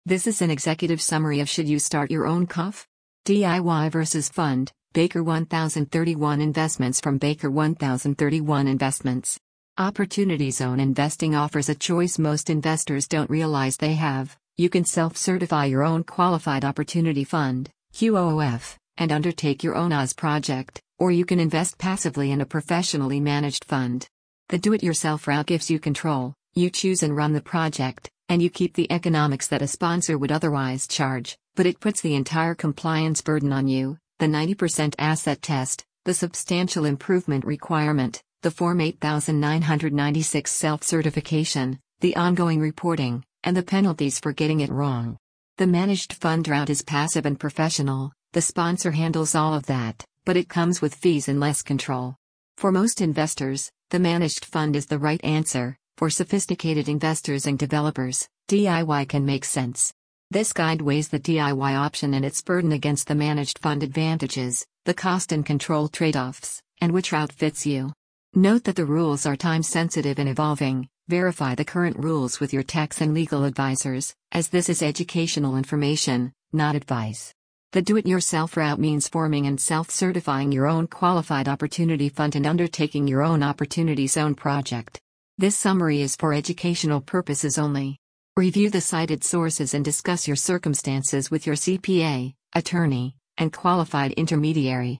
This is an executive summary of Should You Start Your Own CUF? DIY versus Fund, Baker 1031 Investments from Baker 1031 Investments. Opportunity Zone Investing offers a choice most investors don't realize they have. You can self-certify your own Qualified Opportunity Fund, QOF, and undertake your own OZ project, or you can invest passively in a professionally managed fund. The do-it-yourself route gives you control, you choose and run the project, and you keep the economics that a sponsor would otherwise charge, but it puts the entire compliance burden on you, the 90% asset test, the substantial improvement requirement, the Form 8996 self-certification, the ongoing reporting, and the penalties for getting it wrong. The managed fund route is passive and professional, the sponsor handles all of that, but it comes with fees and less control. For most investors, the managed fund is the right answer. For sophisticated investors and developers, DIY can make sense. This guide weighs the DIY option and its burden against the managed fund advantages, the cost and control trade-offs, and which route fits you. Note that the rules are time-sensitive and evolving. Verify the current rules with your tax and legal advisors, as this is educational information, not advice. The do-it-yourself route means forming and self-certifying your own Qualified Opportunity Fund and undertaking your own Opportunity Zone project. This summary is for educational purposes only. Review the cited sources and discuss your circumstances with your CPA, attorney, and qualified intermediary.